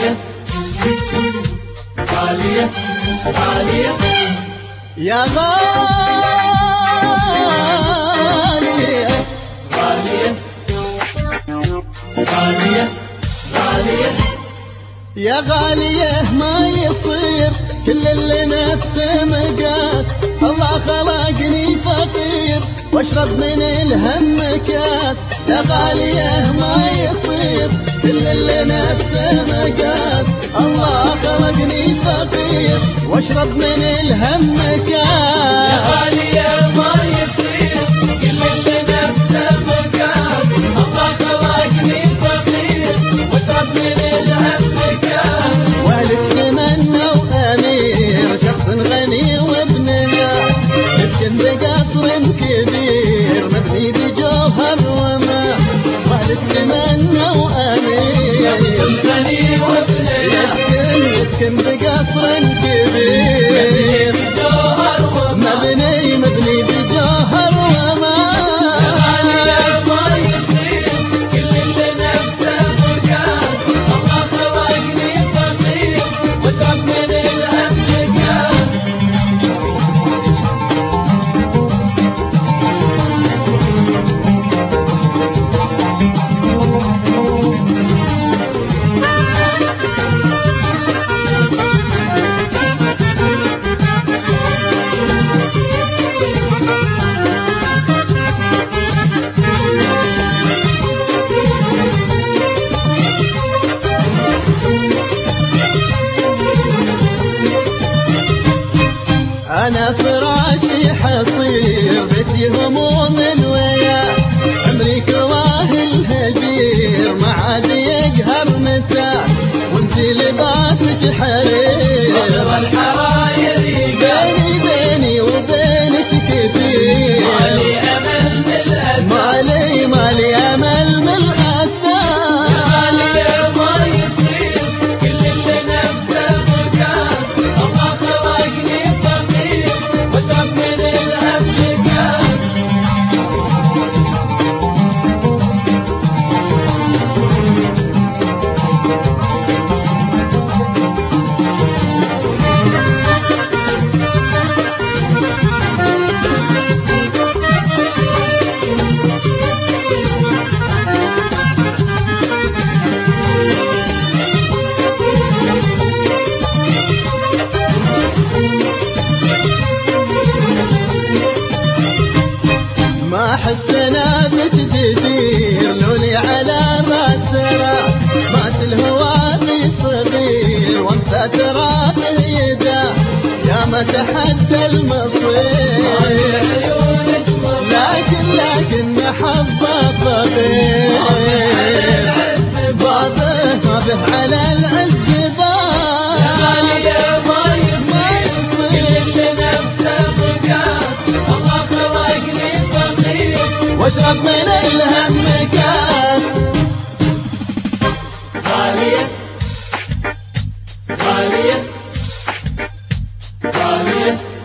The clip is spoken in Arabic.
غالية غالية غالية يا غالية غالية غالية غالية يا غالية ما يصير كل اللي نفسه مقاس. الله خلقني فقير واشرب من الهم كاس. يا غالية ما يصير كل اللي نفسه مقاس. الله خلقني فقير واشرب من الهم كاس. يا غالية ما يصير كل اللي نفسه مقاس. الله خلقني فقير واشرب من الهم كاس. والد تمنى وامير شخص غني وابن ناس. مسكن بقصر كبير مبني بجوهر وماس. والد تمنى وامير شخص غني وابن ناس. مسكن بقصر كبير مبني بجوهر وماس. يا غالية ما يصير كل اللي نفسه مقاس. الله خلقني فقير واشرب من الهم كاس. أنا فراشي حصير بيتي هموم وياس. عمري كواهي الهجير ما عاد يقهر مساس. وانتي لباسك حرير والحراير يقال بيني وبينك كثير. مالي أمل بالأسى. مالي أمل من الأسى. يا غالية ما يصير كل اللي نفسه مقاس. الله خلقني فقير واشرب من الهم كاس. ما احس نابك جدير لولي على راس راس. مات الهوى بي صغير وامسى ترابه يداس. يا ما تحدى المصير لكن محبة فقير. ما به على العز باب. يا غالية ما يصير كل اللي نفسه مقاس. الله خلقني فقير واشرب من الهم كاس. غالية غالية غالية